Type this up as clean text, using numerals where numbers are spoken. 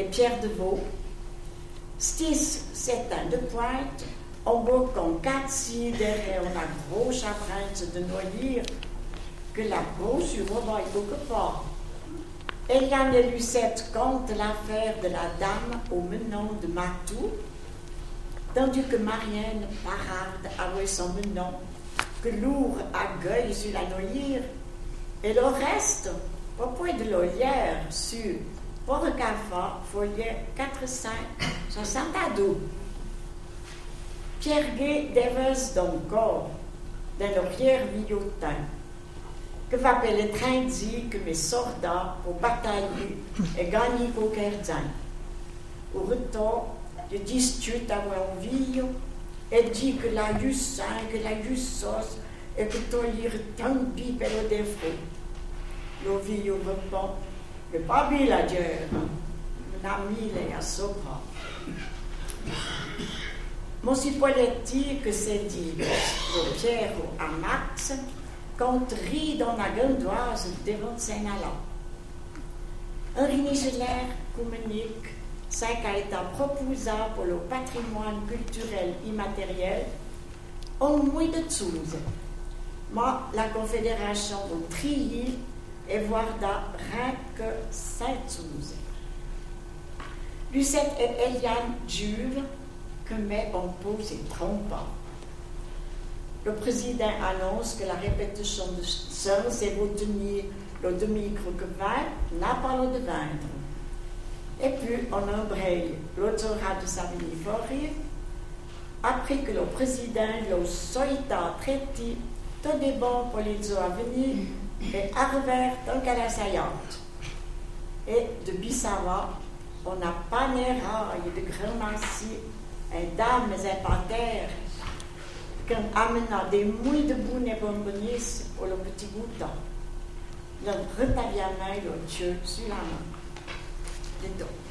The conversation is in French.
et Pierre de Vaux, stis s'éteint de pointe, on boit en 4 derrière on a gros chagrin de noyer, que la grosse va beaucoup pas. Eliane et Lucette comptent l'affaire de la dame au menon de Matou, tandis que Marianne parade avec son menon, que lourd accueille sur la noyère, et le reste, au point de l'olière, sur Port Cafard, foyer 4-5, 62. Pierre Gay déverse d'encore, dans l'orière villotin, que va appeler le train dit que mes soldats pour batailler et gagner pour Kerdin. Au retour, je discute avec un vieux et dit que la jussin, que la jussos et que toi y tant pipe et le défaut. Le vieux répond, le babi la guerre, mon ami est à Sobra. Mon Poletti que c'est dit, le Pierre à Max, quand rit dans la gandoise devant Saint-Alain. Un Nigeler communique ce qui a été proposé pour le patrimoine culturel immatériel en moins de choses. Mais la Confédération de trier et voir rien que 7 choses. Lucette et Eliane jurent que mais on pose et trompe. Le président annonce que la répétition de séance est retenue le demi-micro que 20 n'a pas le de vendre. Et puis, on embraye l'autorat de Savigny-Forêt, après que le président l'a solita traité tout des bons pour les à venir et arrivèrent tant qu'à la saillante. Et de Bissava, on n'a pas les rails de grammacie, et dames et panthères, qu'on amena des mouilles de boune et bonbonnies pour le petit bouton. Le retavia main, le Dieu sur la main. Les dos.